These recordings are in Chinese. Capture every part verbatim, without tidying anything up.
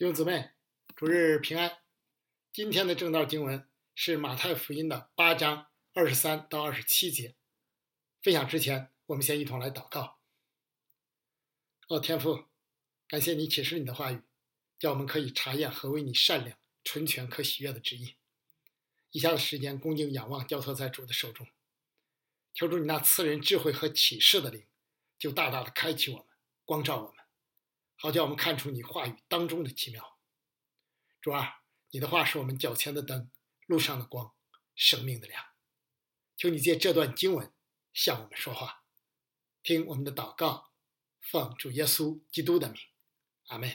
弟兄姊妹，主日平安。今天的正道经文是马太福音的八章二十三到二十七节。分享之前，我们先一同来祷告。哦，天父，感谢你启示你的话语，叫我们可以查验何为你善良、纯全、可喜悦的旨意。以下的时间恭敬仰望，交托在主的手中。求主你那赐人智慧和启示的灵，就大大的开启我们，光照我们，好叫我们看出你话语当中的奇妙。主啊，你的话是我们脚前的灯，路上的光，生命的亮。求你借这段经文向我们说话，听我们的祷告，奉主耶稣基督的名，阿们。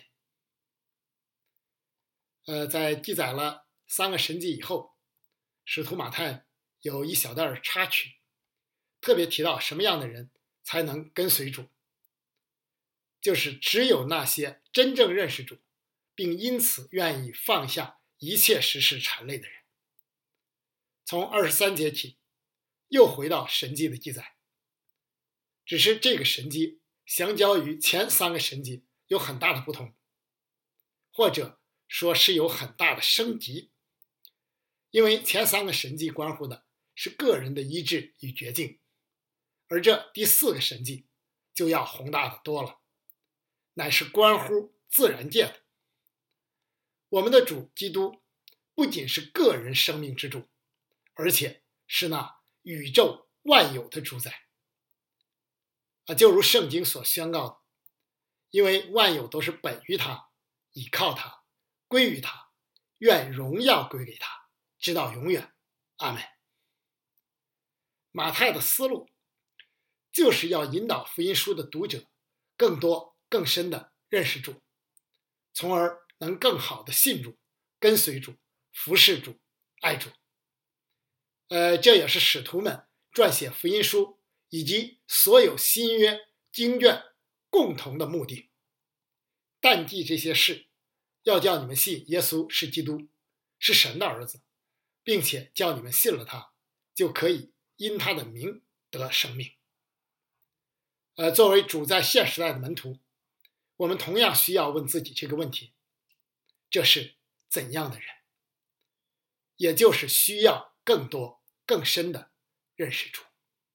呃，在记载了三个神迹以后，使徒马太有一小段插曲，特别提到什么样的人才能跟随主，就是只有那些真正认识主，并因此愿意放下一切时事缠累的人。从二十三节起，又回到神迹的记载，只是这个神迹相较于前三个神迹有很大的不同，或者说是有很大的升级。因为前三个神迹关乎的是个人的医治与绝境，而这第四个神迹就要宏大的多了，乃是关乎自然界的。我们的主基督不仅是个人生命之主，而且是那宇宙万有的主宰。啊，就如圣经所宣告的，因为万有都是本于他，倚靠他，归于他，愿荣耀归给他，直到永远。阿们。马太的思路就是要引导福音书的读者更多更深的认识主，从而能更好的信主、跟随主、服侍主、爱主。呃，这也是使徒们撰写福音书以及所有新约经卷共同的目的。但记这些事，要叫你们信耶稣是基督，是神的儿子，并且叫你们信了他，就可以因他的名得生命。呃，作为主在现时代的门徒，我们同样需要问自己这个问题：这是怎样的人？也就是需要更多更深的认识主。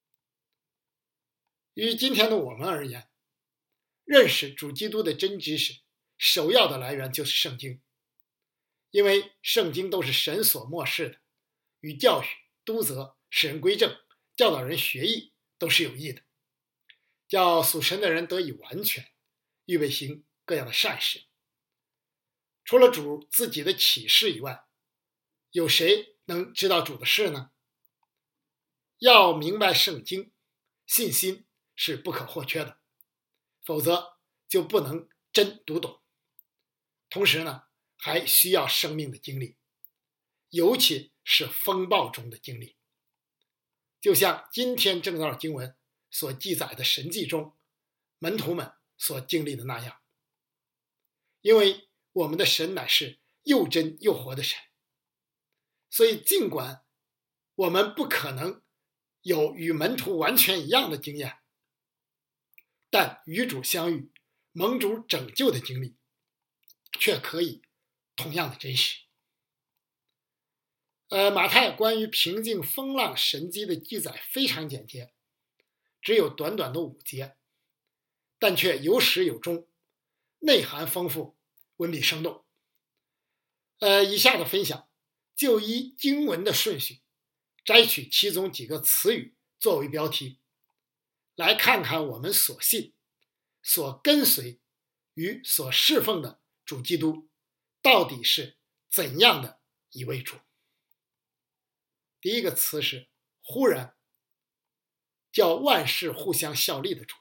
于今天的我们而言，认识主基督的真知识首要的来源就是圣经，因为圣经都是神所默示的，与教训、督责、使人归正、教导人学艺都是有益的，叫属神的人得以完全，预备行各样的善事。除了主自己的启示以外，有谁能知道主的事呢？要明白圣经，信心是不可或缺的，否则就不能真读懂。同时呢，还需要生命的经历，尤其是风暴中的经历。就像今天正道经文所记载的神迹中，门徒们所经历的那样。因为我们的神乃是又真又活的神，所以尽管我们不可能有与门徒完全一样的经验，但与主相遇、蒙主拯救的经历却可以同样的真实。呃，马太关于平静风浪神迹的记载非常简洁，只有短短的五节，但却有始有终，内涵丰富，文笔生动。呃，以下的分享就依经文的顺序，摘取其中几个词语作为标题，来看看我们所信、所跟随与所侍奉的主基督到底是怎样的一位主。第一个词是忽然，叫万事互相效力的主。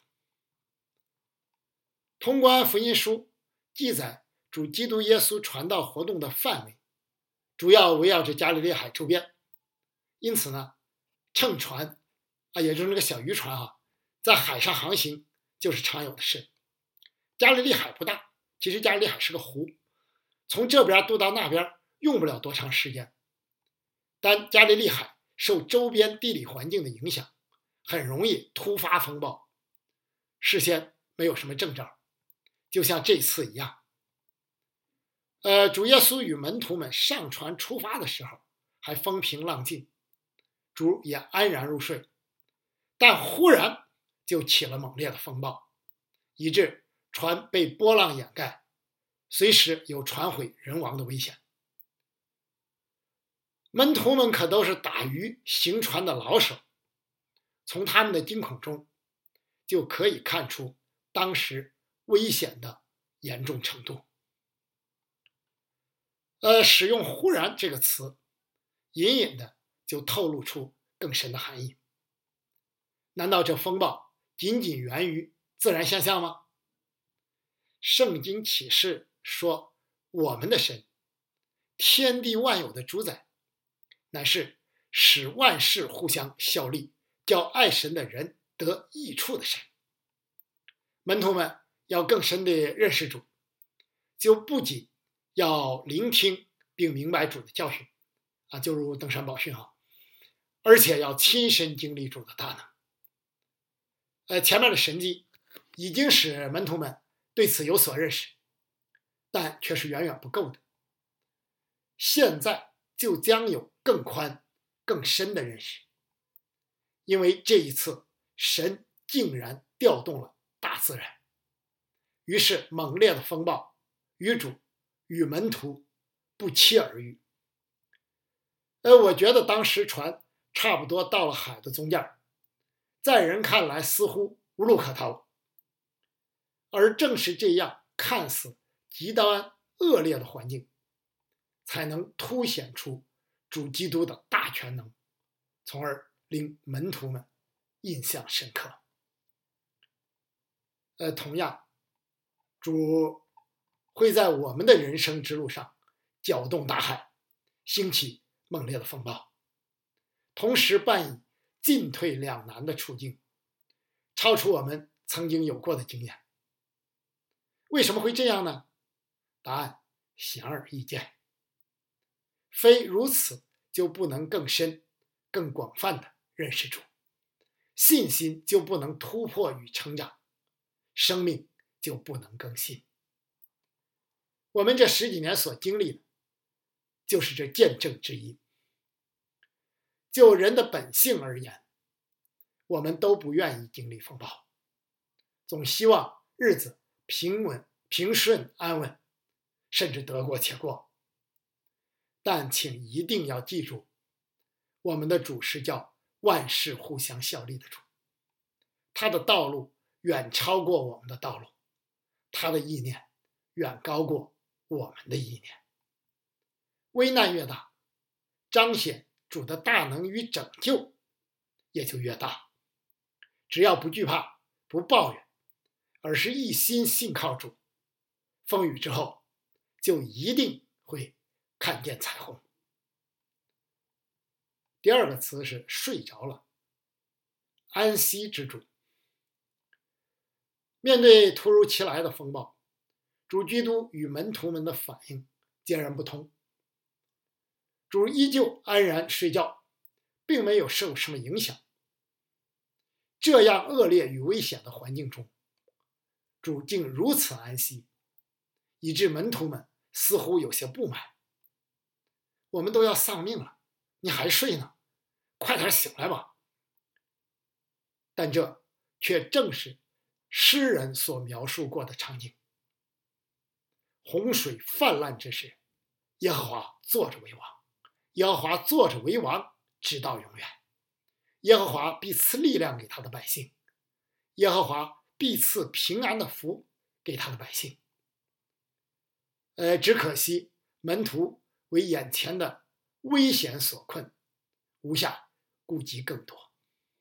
通关福音书记载主基督耶稣传道活动的范围主要围绕着加利利海周边，因此呢，乘船啊，也就是那个小渔船啊，在海上航行就是常有的事。加利利海不大，其实加利利海是个湖，从这边渡到那边用不了多长时间。但加利利海受周边地理环境的影响，很容易突发风暴，事先没有什么征兆，就像这次一样。 呃，主耶稣与门徒们上船出发的时候，还风平浪静，主也安然入睡。但忽然就起了猛烈的风暴，以致船被波浪掩盖，随时有船毁人亡的危险。门徒们可都是打鱼行船的老手，从他们的惊恐中就可以看出当时危险的严重程度。呃，使用忽然这个词，隐隐的就透露出更深的含义。难道这风暴仅仅源于自然现象吗？圣经启示说，我们的神，天地万有的主宰，乃是使万事互相效力，叫爱神的人得益处的神。门徒们要更深地认识主，就不仅要聆听并明白主的教训啊，就如登山宝训哈，而且要亲身经历主的大能。呃，前面的神迹已经使门徒们对此有所认识，但却是远远不够的。现在就将有更宽、更深的认识，因为这一次神竟然调动了大自然，于是猛烈的风暴与主与门徒不期而遇。呃，我觉得当时船差不多到了海的中间，在人看来似乎无路可逃，而正是这样看似极端恶劣的环境，才能凸显出主基督的大全能，从而令门徒们印象深刻。呃，同样，主会在我们的人生之路上搅动大海，兴起猛烈的风暴，同时扮演进退两难的处境，超出我们曾经有过的经验。为什么会这样呢？答案显而易见，非如此就不能更深、更广泛的认识主，信心就不能突破与成长，生命就不能更新。我们这十几年所经历的，就是这见证之一。就人的本性而言，我们都不愿意经历风暴，总希望日子平稳、平顺、安稳，甚至得过且过。但请一定要记住，我们的主是叫万事互相效力的主，他的道路远超过我们的道路，他的意念远高过我们的意念。危难越大，彰显主的大能与拯救也就越大。只要不惧怕、不抱怨，而是一心信靠主，风雨之后就一定会看见彩虹。第二个词是睡着了，安息之主。面对突如其来的风暴，主基督与门徒们的反应截然不同。主依旧安然睡觉，并没有受什么影响。这样恶劣与危险的环境中，主竟如此安息，以致门徒们似乎有些不满。我们都要丧命了，你还睡呢？快点醒来吧！但这却正是诗人所描述过的场景。洪水泛滥之时，耶和华坐着为王，耶和华坐着为王，直到永远。耶和华必赐力量给他的百姓，耶和华必赐平安的福给他的百姓。呃，只可惜门徒为眼前的危险所困，无暇顾及更多。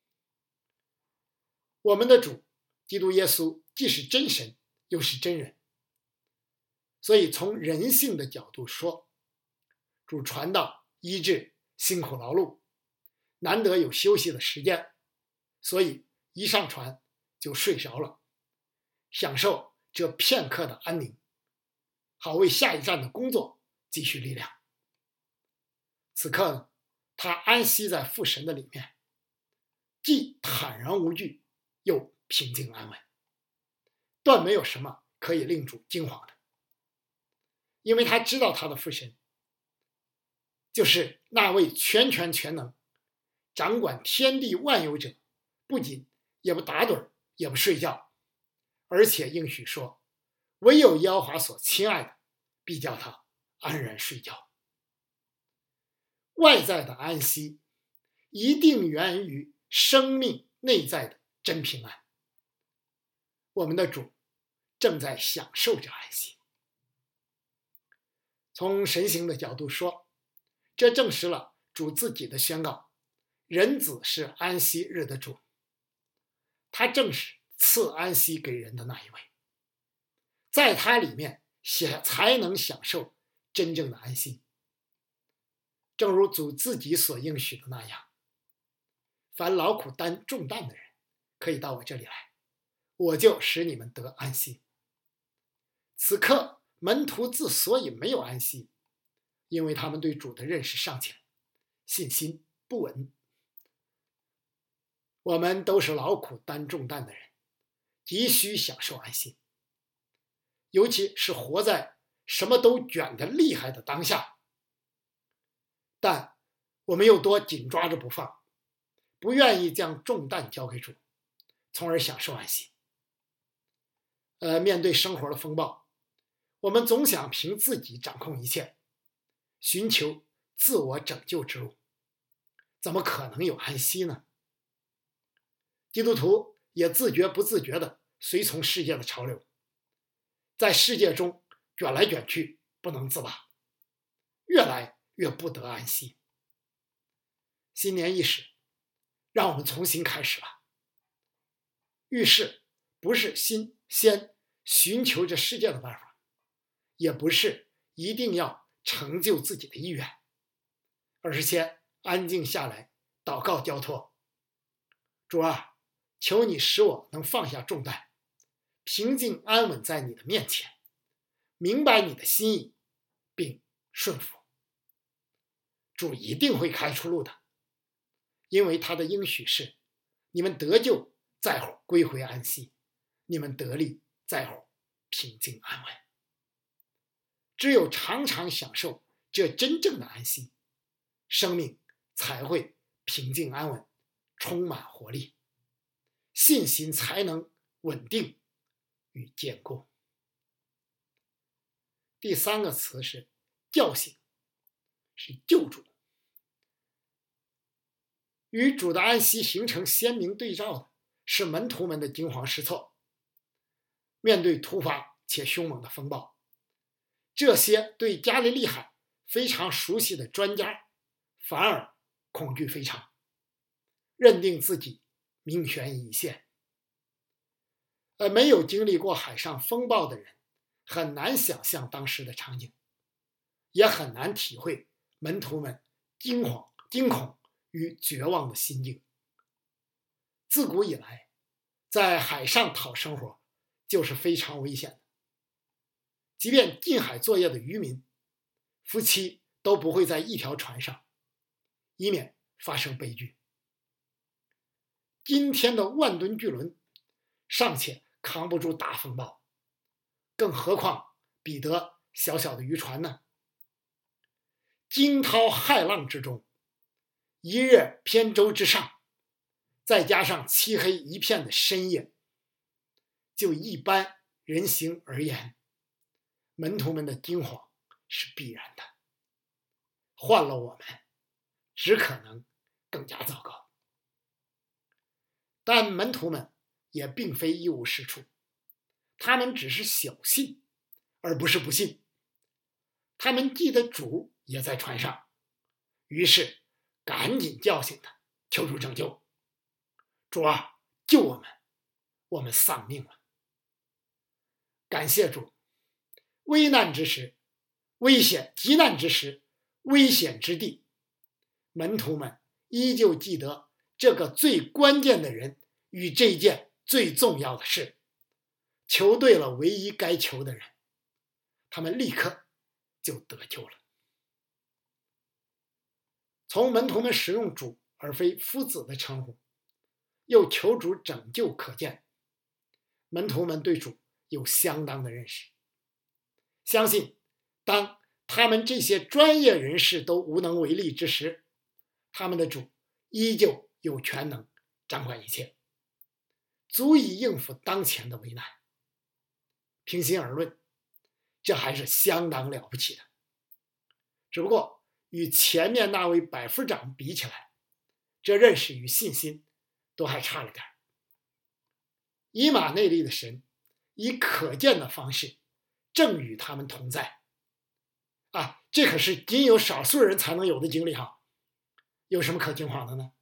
我们的主基督耶稣既是真神，又是真人，所以从人性的角度说，主传道医治辛苦劳碌，难得有休息的时间，所以一上船就睡着了，享受这片刻的安宁，好为下一站的工作积蓄力量。此刻呢，他安息在父神的里面，既坦然无惧，又平静安稳，断没有什么可以令主惊惶的。 因为他知道他的父神就是那位全权全能、掌管天地万有者，不仅也不打盹也不睡觉，而且应许说，唯有耶和华所亲爱的，必叫他安然睡觉。外在的安息一定源于生命内在的真平安。我们的主正在享受着安息。从神行的角度说，这证实了主自己的宣告，人子是安息日的主，他正是赐安息给人的那一位，在他里面才能享受真正的安息。正如主自己所应许的那样，凡劳苦担重担的人，可以到我这里来，我就使你们得安息。此刻门徒之所以没有安息，因为他们对主的认识尚浅，信心不稳。我们都是劳苦担重担的人，急需享受安息，尤其是活在什么都卷得厉害的当下。但我们又多紧抓着不放，不愿意将重担交给主，从而享受安息。呃，面对生活的风暴，我们总想凭自己掌控一切，寻求自我拯救之路，怎么可能有安息呢？基督徒也自觉不自觉地随从世界的潮流，在世界中卷来卷去，不能自拔，越来越不得安息。新年伊始，让我们重新开始吧。遇事不是心先寻求着世界的办法，也不是一定要成就自己的意愿，而是先安静下来，祷告交托。主啊，求你使我能放下重担，平静安稳在你的面前，明白你的心意，并顺服。主一定会开出路的，因为他的应许是，你们得救在乎归回安息，你们得力在乎平静安稳。只有常常享受这真正的安息，生命才会平静安稳，充满活力，信心才能稳定与坚固。第三个词是叫醒，是救主。与主的安息形成鲜明对照的是门徒们的惊慌失措。面对突发且凶猛的风暴，这些对加利利海非常熟悉的专家反而恐惧非常，认定自己命悬一线。而没有经历过海上风暴的人很难想象当时的场景，也很难体会门徒们惊慌、惊恐与绝望的心境。自古以来，在海上讨生活就是非常危险的，即便近海作业的渔民，夫妻都不会在一条船上，以免发生悲剧。今天的万吨巨轮尚且扛不住大风暴，更何况彼得小小的渔船呢？惊涛骇浪之中，一叶扁舟之上，再加上漆黑一片的深夜，就一般人行而言，门徒们的惊慌是必然的。换了我们，只可能更加糟糕。但门徒们也并非一无是处，他们只是小信，而不是不信。他们记得主也在船上，于是赶紧叫醒他，求主拯救。主啊，救我们，我们丧命了。感谢主，危难之时，危险极难之时，危险之地，门徒们依旧记得这个最关键的人与这件最重要的事，求对了唯一该求的人，他们立刻就得救了。从门徒们使用主而非夫子的称呼，又求主拯救可见，门徒们对主有相当的认识，相信当他们这些专业人士都无能为力之时，他们的主依旧有全能掌管一切，足以应付当前的危难。平心而论，这还是相当了不起的。只不过与前面那位百夫长比起来，这认识与信心都还差了点。以马内利的神以可见的方式正与他们同在啊，这可是仅有少数人才能有的经历哈，有什么可惊慌的呢？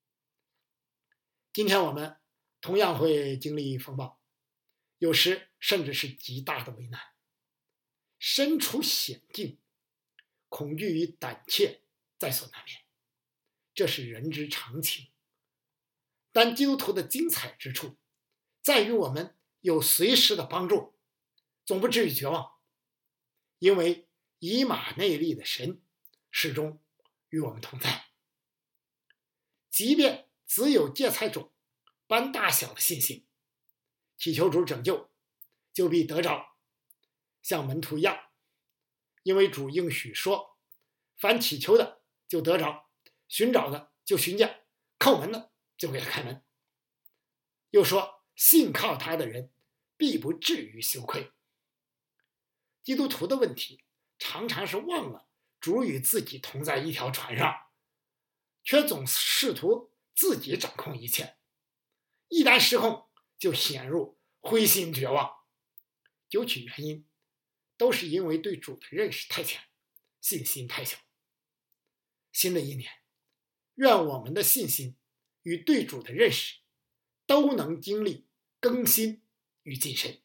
今天我们同样会经历风暴，有时甚至是极大的危难，身处险境，恐惧与胆怯在所难免，这是人之常情。但基督徒的精彩之处在于我们有随时的帮助，总不至于绝望，因为以马内利的神始终与我们同在。即便只有芥菜种般大小的信心，祈求主拯救，就必得着，像门徒一样，因为主应许说，凡祈求的就得着，寻找的就寻见，叩门的就给他开门。又说，信靠他的人必不至于羞愧。基督徒的问题常常是忘了主与自己同在一条船上，却总试图自己掌控一切，一旦失控就陷入灰心绝望。究其原因，都是因为对主的认识太浅，信心太小。新的一年，愿我们的信心与对主的认识都能经历更新与晋升。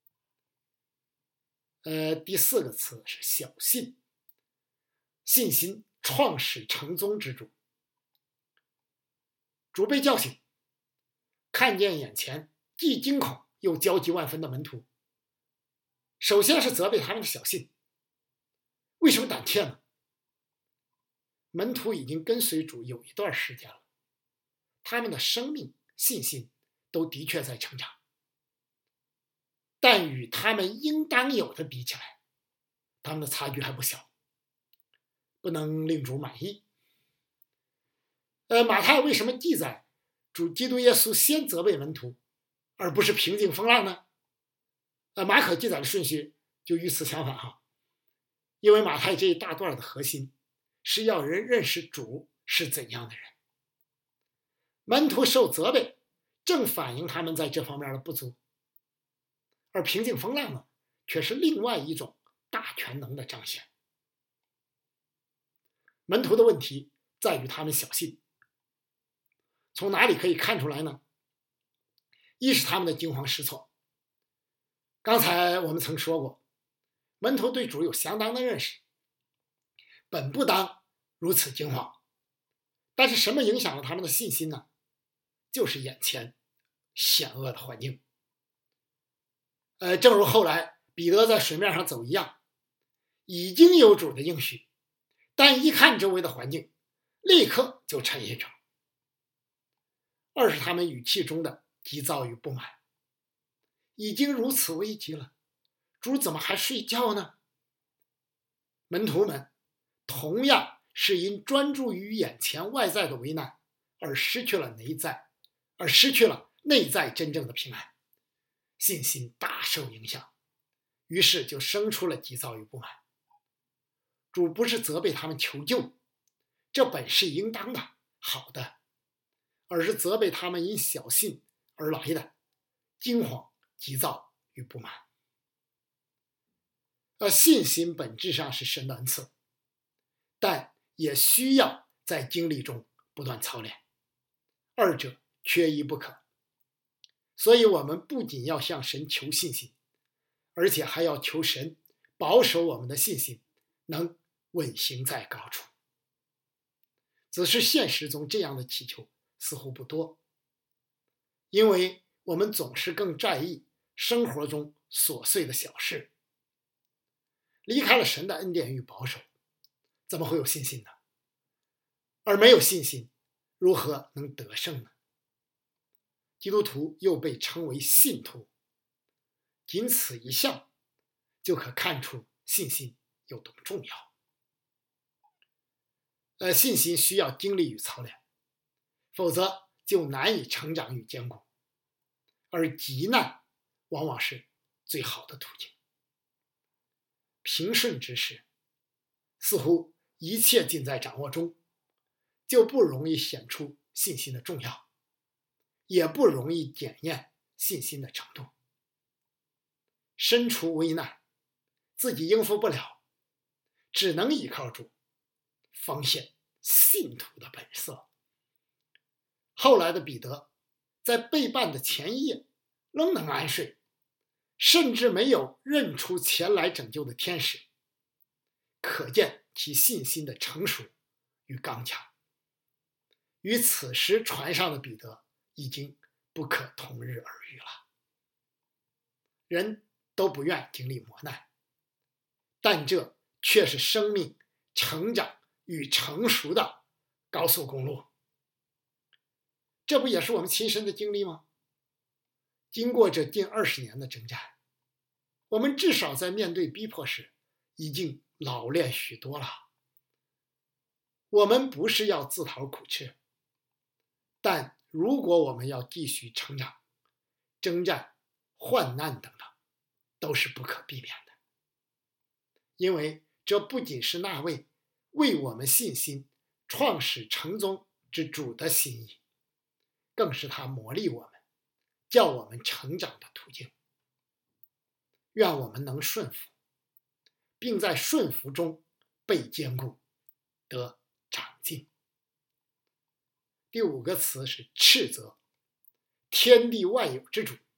呃，第四个词是小信，信心创始成宗之主。主被叫醒，看见眼前既惊恐又焦急万分的门徒，首先是责备他们的小信。为什么胆怯呢？门徒已经跟随主有一段时间了，他们的生命信心都的确在成长，但与他们应当有的比起来，他们的差距还不小，不能令主满意。呃，马太为什么记载主基督耶稣先责备门徒，而不是平静风浪呢？呃，马可记载的顺序就与此相反哈，因为马太这一大段的核心是要人认识主是怎样的人。门徒受责备，正反映他们在这方面的不足，而平静风浪呢，却是另外一种大全能的彰显。门徒的问题在于他们小信，从哪里可以看出来呢？一是他们的惊慌失措。刚才我们曾说过，门徒对主有相当的认识，本不当如此惊慌。但是什么影响了他们的信心呢？就是眼前险恶的环境。呃，正如后来彼得在水面上走一样，已经有主的应许，但一看周围的环境，立刻就沉吟着。二是他们语气中的急躁与不满，已经如此危急了，主怎么还睡觉呢？门徒们同样是因专注于眼前外在的危难而失去了内在，而失去了内在真正的平安，信心大受影响，于是就生出了急躁与不满。主不是责备他们求救，这本是应当的，好的，而是责备他们因小信而来的惊慌、急躁与不满。而信心本质上是神的恩赐，但也需要在经历中不断操练，二者缺一不可。所以我们不仅要向神求信心，而且还要求神保守我们的信心能稳行在高处。只是现实中这样的祈求似乎不多，因为我们总是更在意生活中琐碎的小事，离开了神的恩典与保守，怎么会有信心呢？而没有信心，如何能得胜呢？基督徒又被称为信徒，仅此一项就可看出信心有多么重要。呃，信心需要经历与操练，否则就难以成长与坚固，而急难往往是最好的途径。平顺之时，似乎一切尽在掌握中，就不容易显出信心的重要，也不容易检验信心的程度。身处危难，自己应付不了，只能依靠主，方显信徒的本色。后来的彼得在背叛的前一夜仍能安睡，甚至没有认出前来拯救的天使，可见其信心的成熟与刚强。与此时船上的彼得已经不可同日而语了。人都不愿经历磨难，但这却是生命成长与成熟的高速公路。这不也是我们亲身的经历吗？经过这近二十年的征战，我们至少在面对逼迫时已经老练许多了。我们不是要自讨苦吃，但如果我们要继续成长，征战、患难等等都是不可避免的，因为这不仅是那位为我们信心创始成终之主的心意，更是他磨砺我们、叫我们成长的途径。愿我们能顺服，并在顺服中被坚固，得长进。第五个词是斥责，天地万有之主。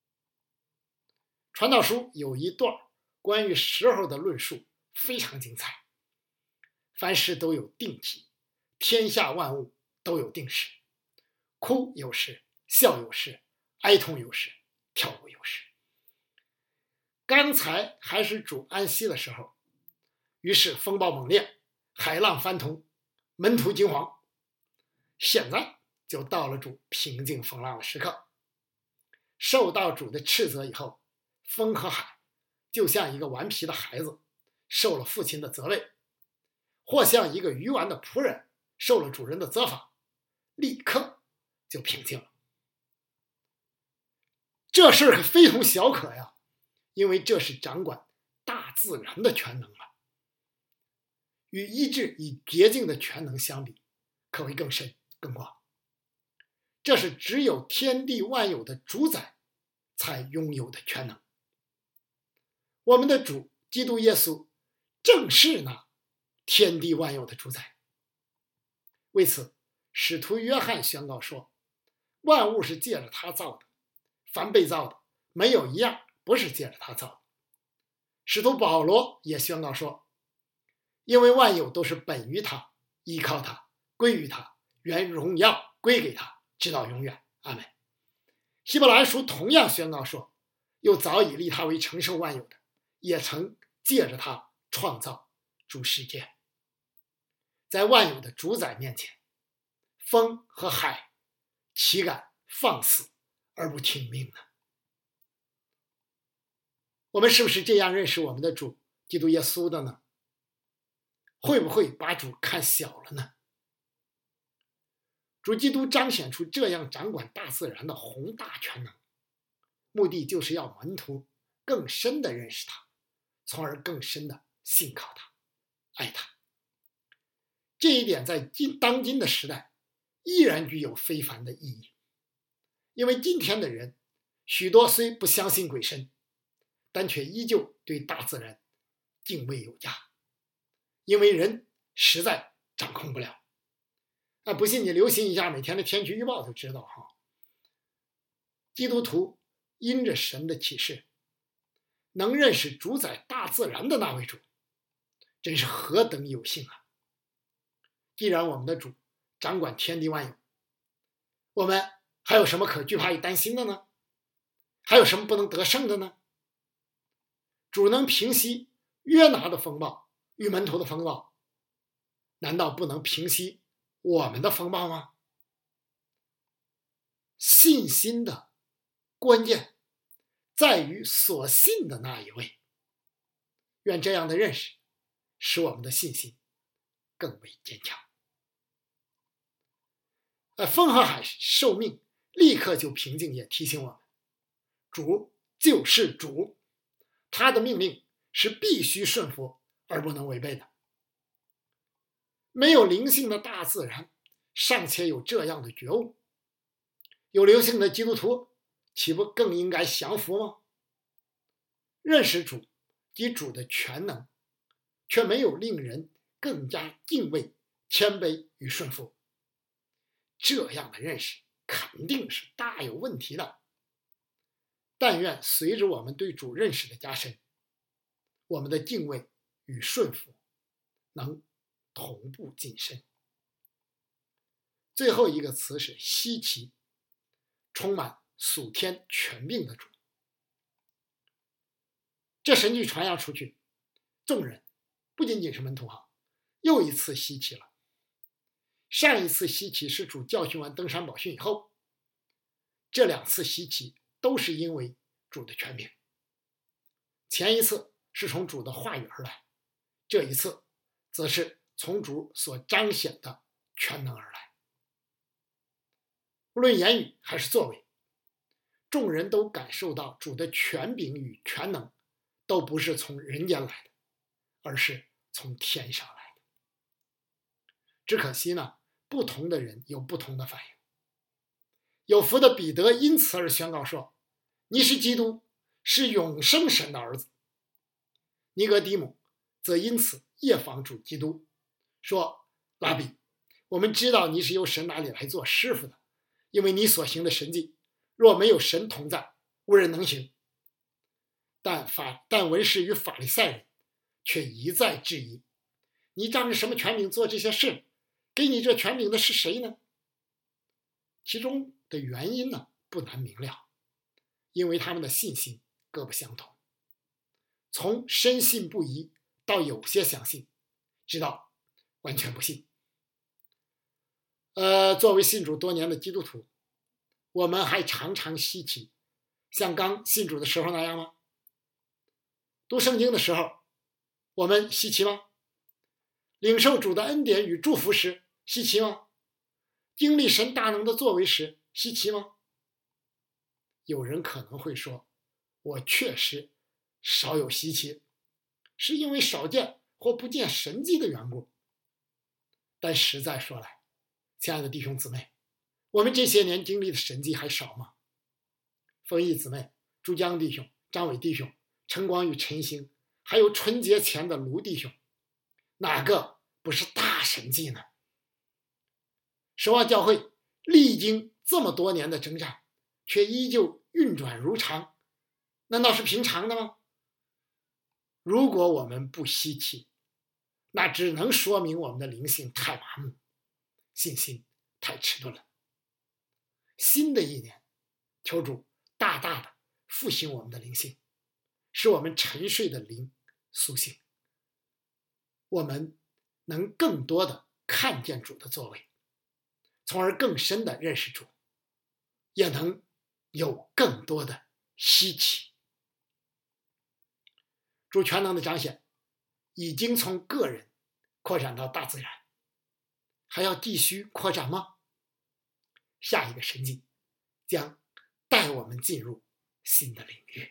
传道书有一段关于时候的论述非常精彩。凡事都有定期，天下万物都有定时，哭有时，笑有时，哀痛有时，跳舞有时。刚才还是主安息的时候，于是风暴猛烈，海浪翻腾，门徒惊惶。现在就到了主平静风浪的时刻。受到主的斥责以后，风和海就像一个顽皮的孩子受了父亲的责备，或像一个愚顽的仆人受了主人的责罚，立刻就平静了。这事儿非同小可呀，因为这是掌管大自然的全能了，与医治与洁净的全能相比，可谓更深更广。这是只有天地万有的主宰才拥有的全能。我们的主基督耶稣正是那天地万有的主宰。为此，使徒约翰宣告说，万物是借着他造的，凡被造的没有一样不是借着他造的。使徒保罗也宣告说，因为万有都是本于他，依靠他，归于他，愿荣耀归给他，直到永远。阿们。希伯来书同样宣告说，又早已立他为承受万有的，也曾借着他创造诸世界。在万有的主宰面前，风和海岂敢放肆而不听命呢？我们是不是这样认识我们的主基督耶稣的呢？会不会把主看小了呢？主基督彰显出这样掌管大自然的宏大全能，目的就是要门徒更深的认识他，从而更深的信靠他，爱他。这一点在今当今的时代依然具有非凡的意义，因为今天的人许多虽不相信鬼神，但却依旧对大自然敬畏有加，因为人实在掌控不了。啊，不信你留心一下每天的天气预报就知道哈。基督徒因着神的启示，能认识主宰大自然的那位主，真是何等有幸啊！既然我们的主掌管天地万有，我们还有什么可惧怕与担心的呢？还有什么不能得胜的呢？主能平息约拿的风暴与门徒的风暴，难道不能平息我们的风暴吗？信心的关键在于所信的那一位。愿这样的认识使我们的信心更为坚强。呃，风和海受命立刻就平静，也提醒我们，主就是主，他的命令是必须顺服而不能违背的。没有灵性的大自然尚且有这样的觉悟，有灵性的基督徒岂不更应该降服吗？认识主及主的全能，却没有令人更加敬畏、谦卑与顺服，这样的认识肯定是大有问题的。但愿随着我们对主认识的加深，我们的敬畏与顺服能同步晋升。最后一个词是稀奇，充满属天权柄的主。这神迹传扬出去，众人不仅仅是门徒哈，又一次稀奇了。上一次稀奇是主教训完登山宝训以后，这两次稀奇都是因为主的权柄。前一次是从主的话语而来，这一次则是从主所彰显的全能而来。无论言语还是作为，众人都感受到主的权柄与全能都不是从人间来的，而是从天上来的。只可惜呢，不同的人有不同的反应。有福的彼得因此而宣告说，你是基督，是永生神的儿子。尼哥底母则因此夜访主基督，说，拉比，我们知道你是由神那里来做师傅的，因为你所行的神迹，若没有神同在，无人能行。但法但文士与法利赛人却一再质疑，你仗着什么权柄做这些事？给你这权柄的是谁呢？其中的原因呢，不难明了，因为他们的信心各不相同，从深信不疑到有些相信，直到完全不信。呃，作为信主多年的基督徒，我们还常常稀奇，像刚信主的时候那样吗？读圣经的时候，我们稀奇吗？领受主的恩典与祝福时，稀奇吗？经历神大能的作为时，稀奇吗？有人可能会说，我确实少有稀奇，是因为少见或不见神迹的缘故。但实在说来，亲爱的弟兄姊妹，我们这些年经历的神迹还少吗？丰益姊妹、珠江弟兄、张伟弟兄、陈光与陈兴，还有春节前的卢弟兄，哪个不是大神迹呢？守望教会历经这么多年的征战，却依旧运转如常，难道是平常的吗？如果我们不稀奇，那只能说明我们的灵性太麻木，信心太迟钝了。新的一年，求主大大的复兴我们的灵性，使我们沉睡的灵苏醒，我们能更多的看见主的作为，从而更深的认识主，也能有更多的稀奇。主全能的彰显已经从个人扩展到大自然，还要继续扩展吗？下一个神迹将带我们进入新的领域。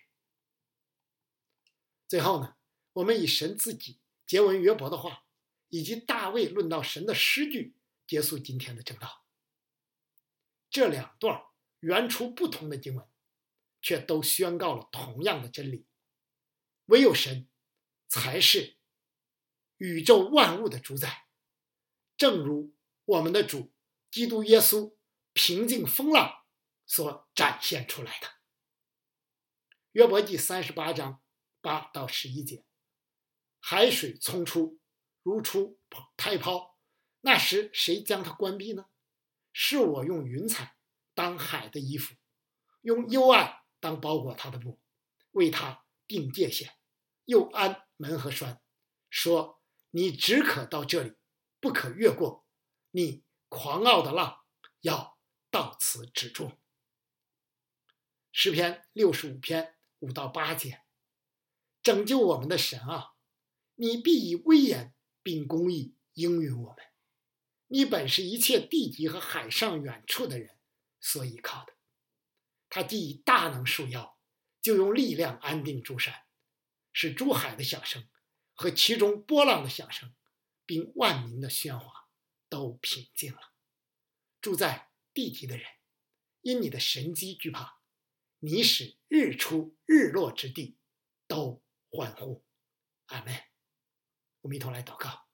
最后呢，我们以神自己结文约伯的话，以及大卫论到神的诗句结束今天的正道。这两段原出不同的经文，却都宣告了同样的真理，唯有神才是宇宙万物的主宰，正如我们的主基督耶稣平静风浪所展现出来的。约伯记三十八章八到十一节，海水冲出，如出胎泡，那时谁将它关闭呢？是我用云彩当海的衣服，用幽暗当包裹它的布，为它定界限，又安门和栓，说你只可到这里，不可越过，你狂傲的浪要到此止住。诗篇六十五篇五到八节，拯救我们的神啊， 你必以威严并公义应允我们。你本是一切地极和海上远处的人所依靠的。他既以大能束腰，就用力量安定诸山，使诸海的响声和其中波浪的响声，并万民的喧哗都平静了。住在地极的人，因你的神迹惧怕，你使日出日落之地都欢呼。阿们。我们一同来祷告。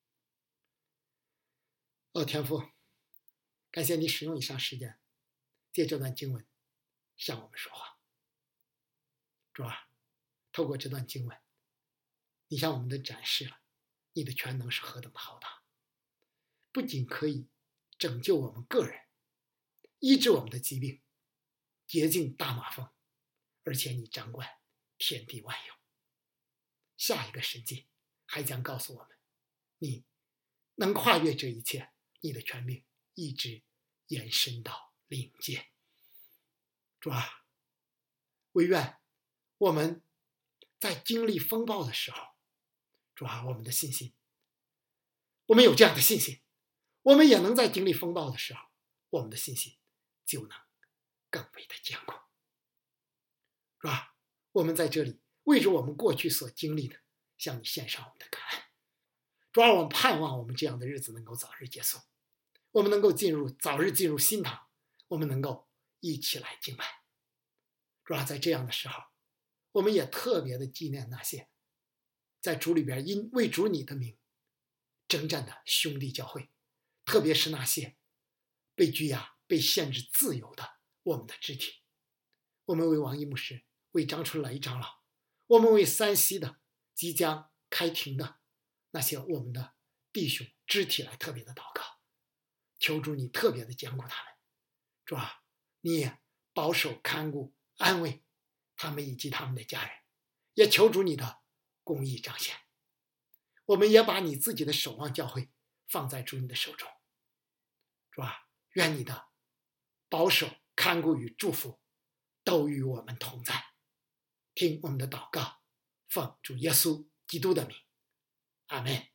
哦，天父，感谢你使用以上时间，借这段经文向我们说话。主啊，透过这段经文，你向我们的展示了你的全能是何等的浩大，不仅可以拯救我们个人，医治我们的疾病，洁净大麻风，而且你掌管天地万有。下一个神迹还将告诉我们，你能跨越这一切，你的权柄一直延伸到灵界。主啊，惟愿我们在经历风暴的时候，主啊，我们的信心，我们有这样的信心，我们也能在经历风暴的时候，我们的信心就能更为的坚固。主啊，我们在这里为着我们过去所经历的，向你献上我们的感恩。主啊，我们盼望我们这样的日子能够早日结束，我们能够进入早日进入新堂，我们能够一起来敬拜。主啊，在这样的时候，我们也特别的纪念那些在主里边因为主你的名征战的兄弟教会，特别是那些被拘押被限制自由的我们的肢体。我们为王一牧师，为张春雷长老，我们为山西的即将开庭的那些我们的弟兄肢体来特别的祷告，求主你特别的坚固他们。主啊，你也保守看顾安慰他们以及他们的家人，也求主你的公义彰显。我们也把你自己的守望教会放在主你的手中。主啊，愿你的保守看顾与祝福都与我们同在。听我们的祷告，奉主耶稣基督的名，阿们。